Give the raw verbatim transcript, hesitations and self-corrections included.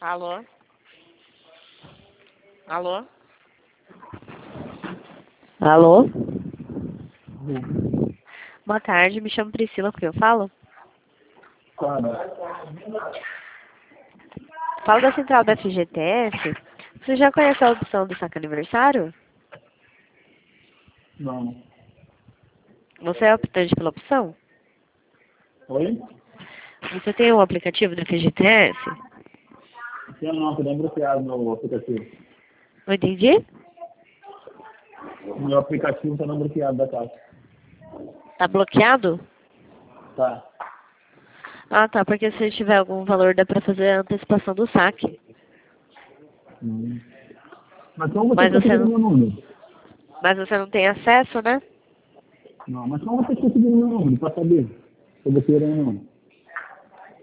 Alô? Alô? Alô? Uhum. Boa tarde, me chamo Priscila, porque eu falo? Claro. Falo da central da F G T S. Você já conhece a opção do saque aniversário? Não. Você é optante pela opção? Oi? Você tem um aplicativo da F G T S? Eu não, tô nem bloqueado no aplicativo. Não entendi? O meu aplicativo tá não bloqueado da casa. Tá bloqueado? Tá. Ah, tá, porque se tiver algum valor dá pra fazer a antecipação do saque. Hum. Mas como você Mas você conseguiu não, meu número? mas você não tem acesso, né? Não, mas como você conseguiu meu número pra saber se eu bloqueei ou não?